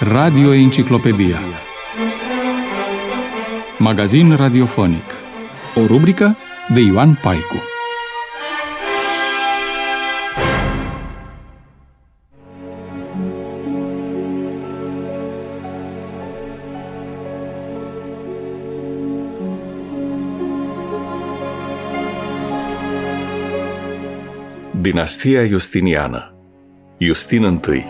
Radio Enciclopedia. Magazin radiofonic. O rubrică de Ioan Paicu. Dinastia Justiniană. Justin I.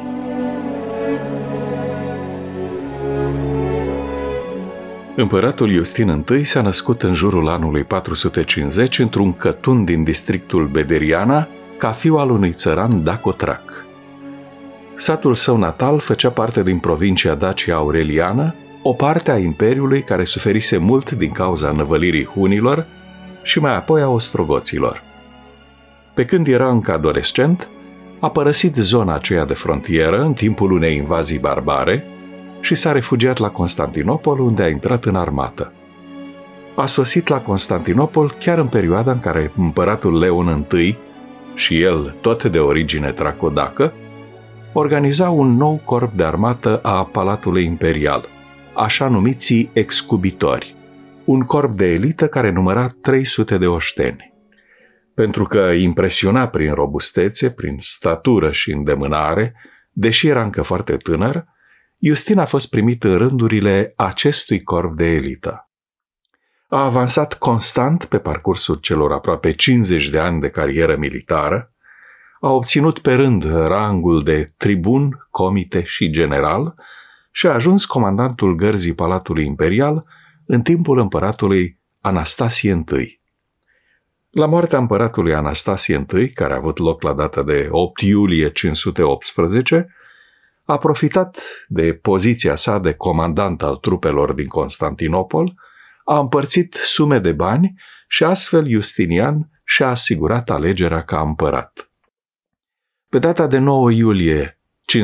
Împăratul Justin I s-a născut în jurul anului 450 într-un cătun din districtul Bederiana, ca fiu al unui țăran dacotrac. Satul său natal făcea parte din provincia Dacia Aureliană, o parte a imperiului care suferise mult din cauza năvălirii hunilor și mai apoi a ostrogoților. Pe când era încă adolescent, a părăsit zona aceea de frontieră în timpul unei invazii barbare și s-a refugiat la Constantinopol, unde a intrat în armată. A sosit la Constantinopol chiar în perioada în care împăratul Leon I, și el tot de origine tracodacă, organiza un nou corp de armată a Palatului Imperial, așa numiții excubitori, un corp de elită care număra 300 de oșteni. Pentru că impresiona prin robustețe, prin statură și îndemânare, deși era încă foarte tânăr, Justin a fost primit în rândurile acestui corp de elită. A avansat constant pe parcursul celor aproape 50 de ani de carieră militară, a obținut pe rând rangul de tribun, comite și general și a ajuns comandantul gărzii Palatului Imperial în timpul împăratului Anastasie I. La moartea împăratului Anastasie I, care a avut loc la data de 8 iulie 518, a profitat de poziția sa de comandant al trupelor din Constantinopol, a împărțit sume de bani și astfel Justinian și-a asigurat alegerea ca împărat. Pe data de 9 iulie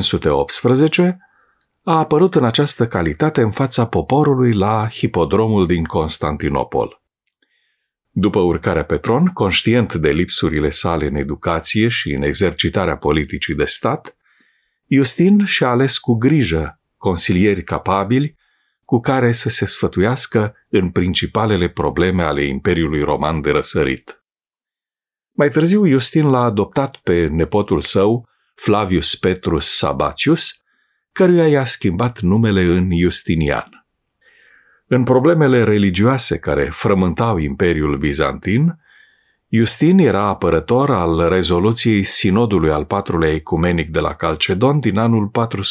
518, a apărut în această calitate în fața poporului la hipodromul din Constantinopol. După urcarea pe tron, conștient de lipsurile sale în educație și în exercitarea politicii de stat, Justin și-a ales cu grijă consilieri capabili cu care să se sfătuiască în principalele probleme ale Imperiului Roman de răsărit. Mai târziu, Justin l-a adoptat pe nepotul său, Flavius Petrus Sabatius, căruia i-a schimbat numele în Justinian. În problemele religioase care frământau Imperiul Bizantin, Justin era apărător al rezoluției Sinodului al IV-lea Ecumenic de la Calcedon din anul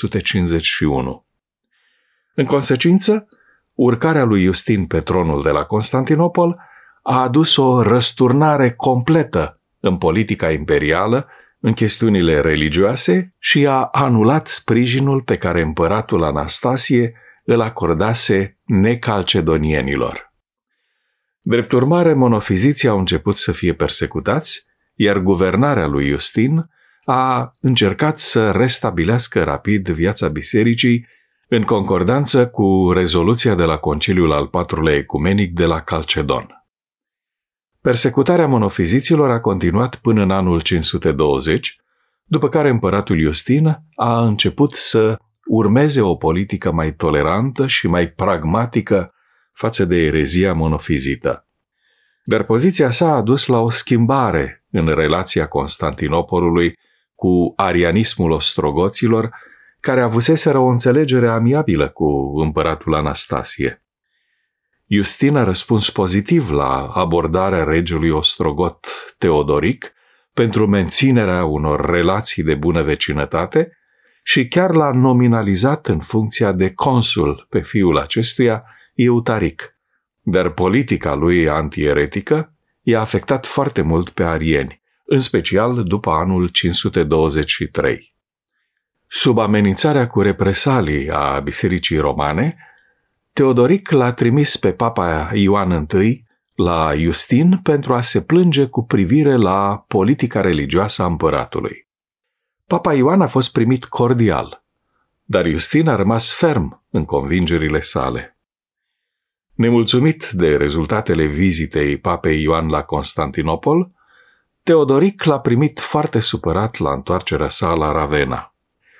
451. În consecință, urcarea lui Justin pe tronul de la Constantinopol a adus o răsturnare completă în politica imperială, în chestiunile religioase și a anulat sprijinul pe care împăratul Anastasie îl acordase necalcedonienilor. Drept urmare, monofiziții au început să fie persecutați, iar guvernarea lui Justin a încercat să restabilească rapid viața bisericii în concordanță cu rezoluția de la Conciliul al IV-lea Ecumenic de la Calcedon. Persecutarea monofiziților a continuat până în anul 520, după care împăratul Justin a început să urmeze o politică mai tolerantă și mai pragmatică față de erezia monofizită. Dar poziția sa a dus la o schimbare în relația Constantinopolului cu arianismul ostrogoților, care avuseseră o înțelegere amiabilă cu împăratul Anastasie. Justin a răspuns pozitiv la abordarea regelui ostrogot Teodoric pentru menținerea unor relații de bună vecinătate și chiar l-a nominalizat în funcția de consul pe fiul acestuia, Eutaric, dar politica lui antieretică i-a afectat foarte mult pe arieni, în special după anul 523. Sub amenințarea cu represalii a Bisericii Romane, Teodoric l-a trimis pe papa Ioan I la Justin pentru a se plânge cu privire la politica religioasă a împăratului. Papa Ioan a fost primit cordial, dar Justin a rămas ferm în convingerile sale. Nemulțumit de rezultatele vizitei papei Ioan la Constantinopol, Teodoric l-a primit foarte supărat la întoarcerea sa la Ravenna.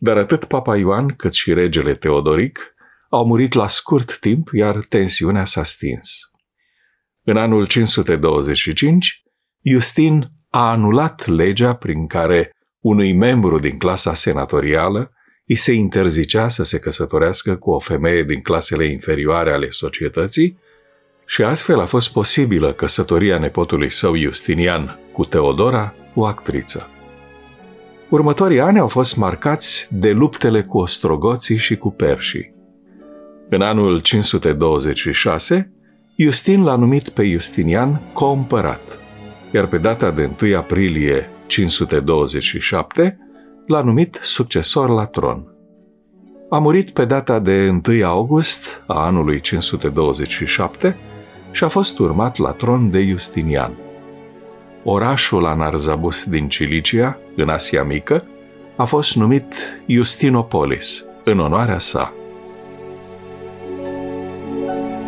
Dar atât Papa Ioan cât și regele Teodoric au murit la scurt timp, iar tensiunea s-a stins. În anul 525, Iustin a anulat legea prin care unui membru din clasa senatorială îi se interzicea să se căsătorească cu o femeie din clasele inferioare ale societății și astfel a fost posibilă căsătoria nepotului său Justinian cu Teodora, o actriță. Următorii ani au fost marcați de luptele cu ostrogoții și cu perșii. În anul 526, Iustin l-a numit pe Justinian coîmpărat, iar pe data de 1 aprilie 527 l-a numit succesor la tron. A murit pe data de 1 august a anului 527 și a fost urmat la tron de Justinian. Orașul Anarzabus din Cilicia, în Asia Mică, a fost numit Justinopolis, în onoarea sa.